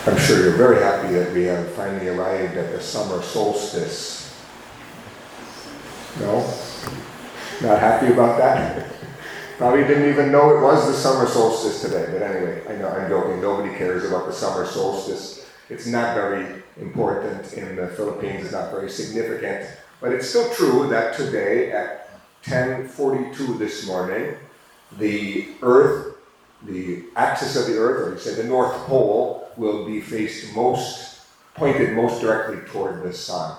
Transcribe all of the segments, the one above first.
I'm sure you're very happy that we have finally arrived at the summer solstice. No? Not happy about that? Probably didn't even know it was the summer solstice today, but anyway, I know I'm joking. Nobody cares about the summer solstice. It's not very important in the Philippines, it's not very significant, but it's still true that today at 10:42 this morning, the Earth, the axis of the Earth, or you say the North Pole, will be pointed most directly toward the sun.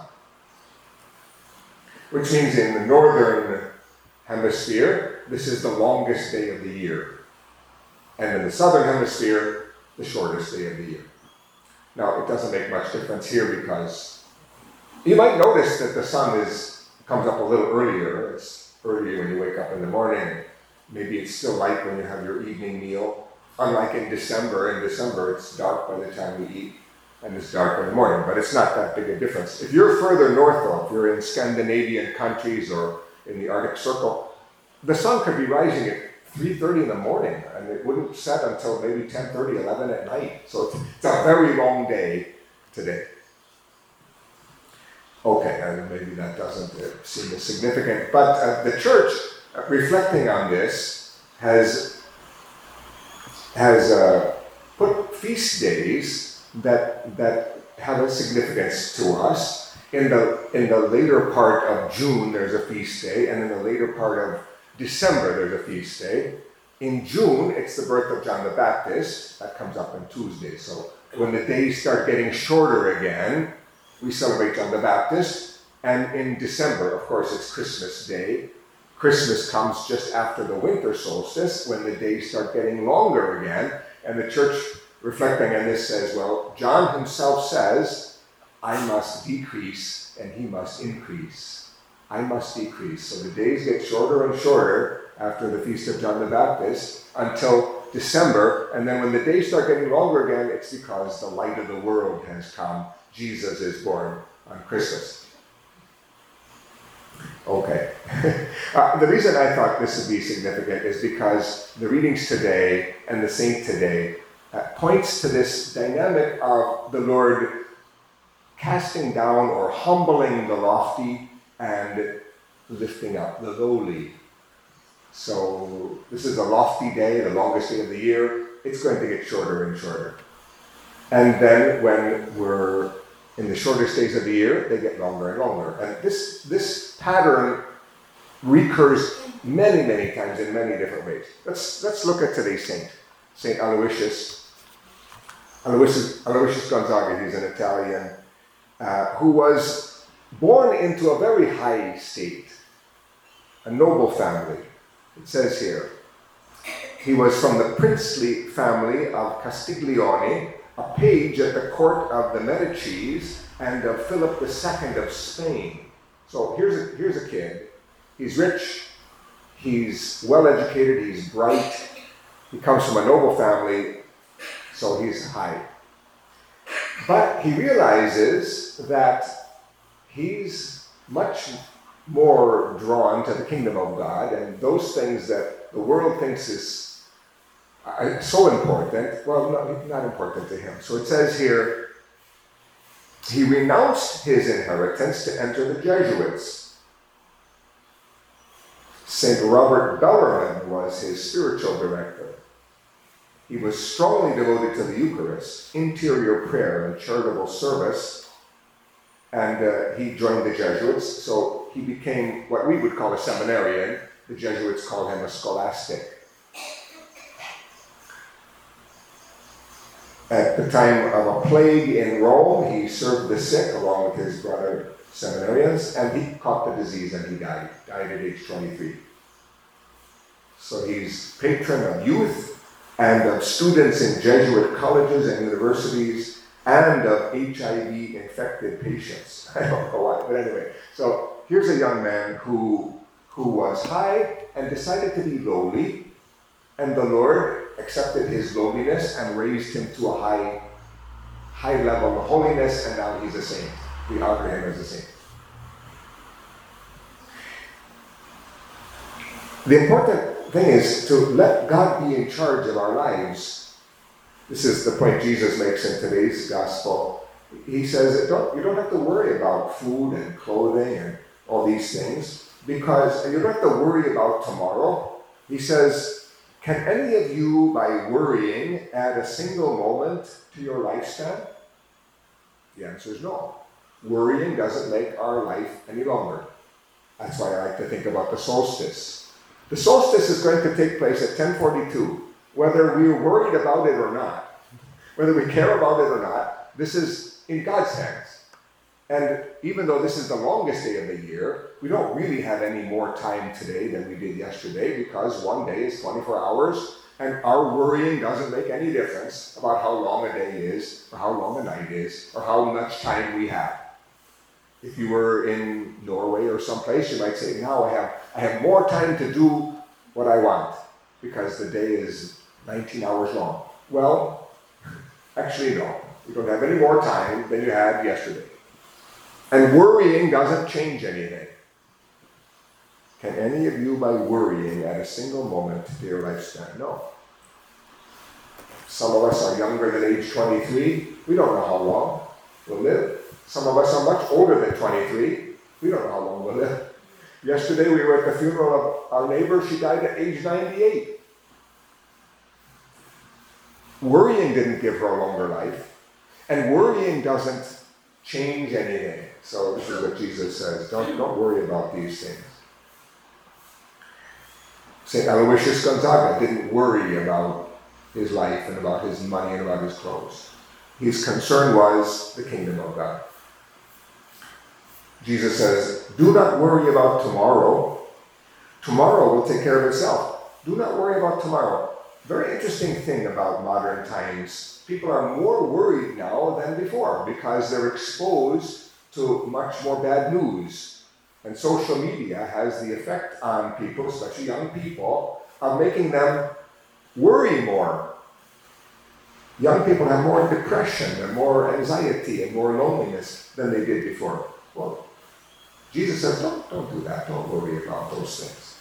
Which means in the northern hemisphere, this is the longest day of the year. And in the southern hemisphere, the shortest day of the year. Now, it doesn't make much difference here because you might notice that the sun comes up a little earlier. It's early when you wake up in the morning. Maybe it's still light when you have your evening meal. Unlike in December, it's dark by the time we eat, and it's dark in the morning, but it's not that big a difference. If you're further north, though, if you're in Scandinavian countries or in the Arctic Circle, the sun could be rising at 3:30 in the morning, and it wouldn't set until maybe 10:30, 11 at night. So it's a very long day today. Okay, and maybe that doesn't seem as significant, but the church, reflecting on this, has put feast days that have a significance to us. In the later part of June, there's a feast day, and in the later part of December, there's a feast day. In June, it's the birth of John the Baptist. That comes up on Tuesday. So when the days start getting shorter again, we celebrate John the Baptist. And in December, of course, it's Christmas Day. Christmas comes just after the winter solstice, when the days start getting longer again. And the church, reflecting on this, says, well, John himself says, I must decrease and he must increase. I must decrease. So the days get shorter and shorter after the Feast of John the Baptist until December. And then when the days start getting longer again, it's because the light of the world has come. Jesus is born on Christmas. Okay. The reason I thought this would be significant is because the readings today and the saint today points to this dynamic of the Lord casting down or humbling the lofty and lifting up the lowly. So this is a lofty day, the longest day of the year. It's going to get shorter and shorter. And then when we're in the shortest days of the year, they get longer and longer. And this pattern recurs many, many times in many different ways. Let's look at today's saint, Saint Aloysius. Aloysius Gonzaga, he's an Italian, who was born into a very high state, a noble family. It says here, he was from the princely family of Castiglione, a page at the court of the Medicis and of Philip II of Spain. So here's a kid. He's rich, he's well educated, he's bright, he comes from a noble family, so he's high. But he realizes that he's much more drawn to the kingdom of God, and those things that the world thinks is so important, well, not important to him. So it says here, he renounced his inheritance to enter the Jesuits. St. Robert Bellarmine was his spiritual director. He was strongly devoted to the Eucharist, interior prayer, and charitable service, and he joined the Jesuits, so he became what we would call a seminarian. The Jesuits called him a scholastic. At the time of a plague in Rome, he served the sick along with his brother seminarians, and he caught the disease and he died at age 23. So he's patron of youth and of students in Jesuit colleges and universities and of HIV-infected patients. I don't know why, but anyway. So here's a young man who was high and decided to be lowly, and the Lord accepted his lowliness and raised him to a high level of holiness, and now he's a saint. We honor him as a saint. The important thing is to let God be in charge of our lives. This is the point Jesus makes in today's gospel. He says, you don't have to worry about food and clothing and all these things, because you don't have to worry about tomorrow. He says, can any of you, by worrying, add a single moment to your lifespan? The answer is no. Worrying doesn't make our life any longer. That's why I like to think about the solstice. The solstice is going to take place at 10:42. Whether we're worried about it or not, whether we care about it or not, this is in God's hands. And even though this is the longest day of the year, we don't really have any more time today than we did yesterday, because one day is 24 hours, and our worrying doesn't make any difference about how long a day is, or how long a night is, or how much time we have. If you were in Norway or someplace, you might say, now I have more time to do what I want, because the day is 19 hours long. Well, actually no. You don't have any more time than you had yesterday. And worrying doesn't change anything. Can any of you, by worrying, add a single moment to your lifespan? No. Some of us are younger than age 23. We don't know how long we'll live. Some of us are much older than 23. We don't know how long we'll live. Yesterday we were at the funeral of our neighbor. She died at age 98. Worrying didn't give her a longer life. And worrying doesn't change anything. So this is what Jesus says. Don't worry about these things. St. Aloysius Gonzaga didn't worry about his life and about his money and about his clothes. His concern was the kingdom of God. Jesus says, do not worry about tomorrow. Tomorrow will take care of itself. Do not worry about tomorrow. Very interesting thing about modern times. People are more worried now than before because they're exposed to much more bad news. And social media has the effect on people, especially young people, of making them worry more. Young people have more depression and more anxiety and more loneliness than they did before. Well, Jesus says, don't do that. Don't worry about those things.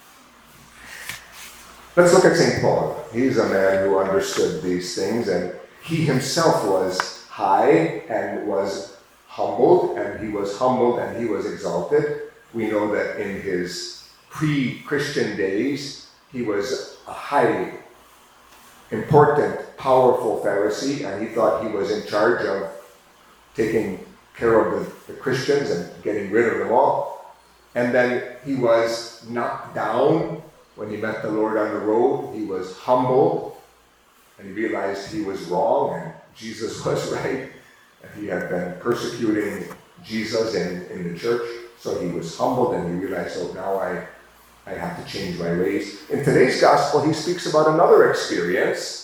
Let's look at St. Paul. He's a man who understood these things, and he himself was high and was humbled, and he was exalted. We know that in his pre-Christian days, he was a highly important, powerful Pharisee, and he thought he was in charge of taking care of the Christians and getting rid of them all. And then he was knocked down when he met the Lord on the road. He was humbled, and he realized he was wrong and Jesus was right. And he had been persecuting Jesus in the church, so he was humbled and he realized, oh, now I have to change my ways. In today's gospel, he speaks about another experience.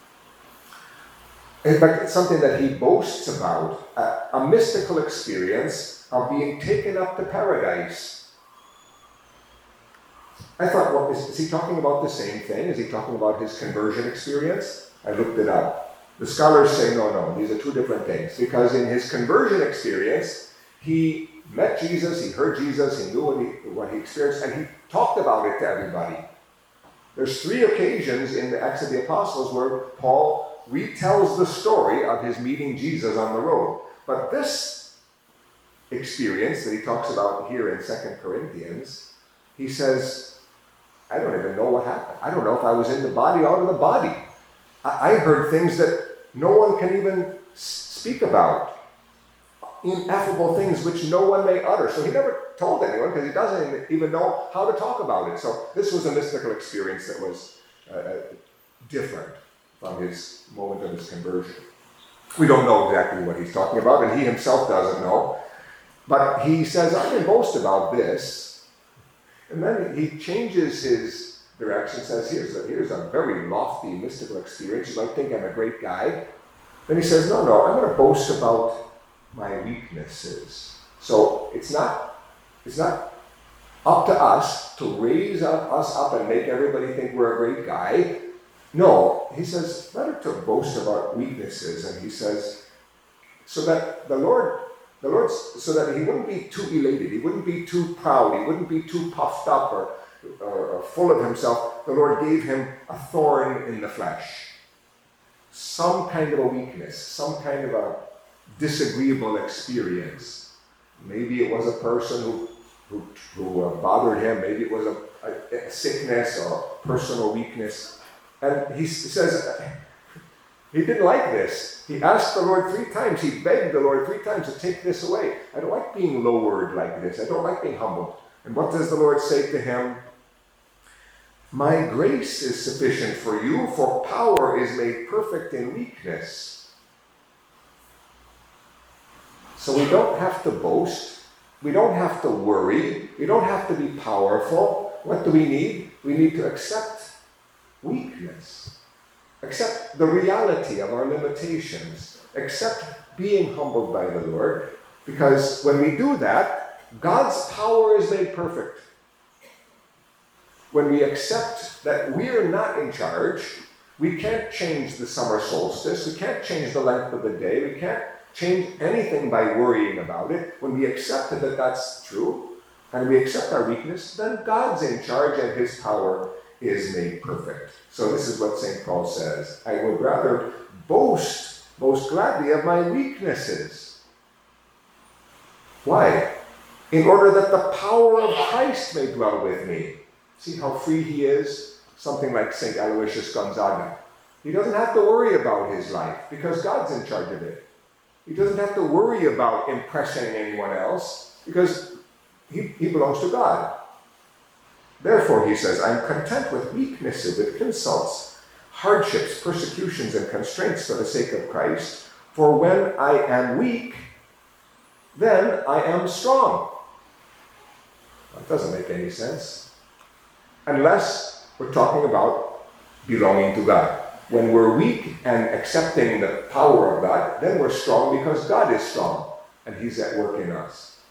In fact, it's something that he boasts about, a mystical experience of being taken up to paradise. I thought, well, is he talking about the same thing? Is he talking about his conversion experience? I looked it up. The scholars say, no, these are two different things. Because in his conversion experience, he met Jesus, he heard Jesus, he knew what he experienced, and he talked about it to everybody. There's 3 occasions in the Acts of the Apostles where Paul retells the story of his meeting Jesus on the road. But this experience that he talks about here in 2 Corinthians, he says, I don't even know what happened. I don't know if I was in the body or out of the body. I heard things that no one can even speak about. Ineffable things which no one may utter. So he never told anyone because he doesn't even know how to talk about it. So this was a mystical experience that was different from his moment of his conversion. We don't know exactly what he's talking about, and he himself doesn't know. But he says, I can boast about this. And then he changes his direction, says, here's a very lofty mystical experience. You might think I'm a great guy. Then he says, no, I'm going to boast about my weaknesses. So it's not up to us to raise us up and make everybody think we're a great guy. No, he says, better to boast about weaknesses. And he says, so that the Lord, so that he wouldn't be too elated, he wouldn't be too proud, he wouldn't be too puffed up or full of himself. The Lord gave him a thorn in the flesh. some kind of a weakness, some kind of a disagreeable experience. Maybe it was a person who bothered him. Maybe it was a sickness or personal weakness. And he says he didn't like this. He asked the Lord 3 times. He begged the Lord 3 times to take this away. I don't like being lowered like this. I don't like being humbled. And what does the Lord say to him? My grace is sufficient for you, for power is made perfect in weakness. So we don't have to boast. We don't have to worry. We don't have to be powerful. What do we need? We need to accept weakness. Accept the reality of our limitations. Accept being humbled by the Lord. Because when we do that, God's power is made perfect. When we accept that we're not in charge, we can't change the summer solstice, we can't change the length of the day, we can't change anything by worrying about it. When we accept that that's true, and we accept our weakness, then God's in charge and his power is made perfect. So this is what St. Paul says. I would rather boast most gladly of my weaknesses. Why? In order that the power of Christ may dwell with me. See how free he is? Something like St. Aloysius Gonzaga. He doesn't have to worry about his life because God's in charge of it. He doesn't have to worry about impressing anyone else because he belongs to God. Therefore, he says, I'm content with weaknesses, with insults, hardships, persecutions, and constraints for the sake of Christ. For when I am weak, then I am strong. That doesn't make any sense. Unless we're talking about belonging to God. When we're weak and accepting the power of God, then we're strong because God is strong and he's at work in us.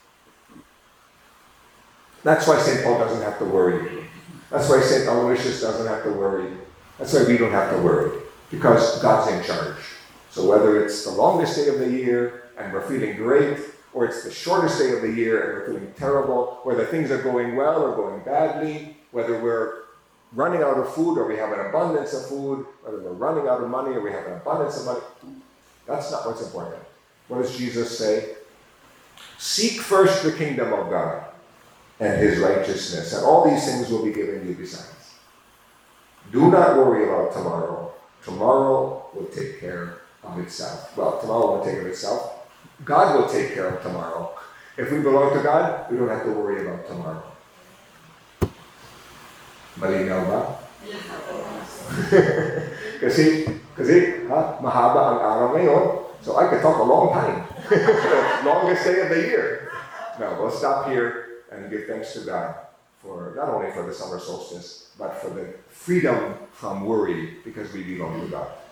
That's why St. Paul doesn't have to worry. That's why St. Aloysius doesn't have to worry. That's why we don't have to worry, because God's in charge. So whether it's the longest day of the year and we're feeling great, or it's the shortest day of the year and we're feeling terrible, whether things are going well or going badly, whether we're running out of food or we have an abundance of food, whether we're running out of money or we have an abundance of money, that's not what's important. What does Jesus say? Seek first the kingdom of God and his righteousness, and all these things will be given you besides. Do not worry about tomorrow. Tomorrow will take care of itself. Well, tomorrow won't take care of itself. God will take care of tomorrow. If we belong to God, we don't have to worry about tomorrow. Malinaw ba? kasi mahaba ang araw ngayon, so I could talk a long time. Longest day of the year. No, we'll stop here and give thanks to God for not only for the summer solstice, but for the freedom from worry because we belong to God.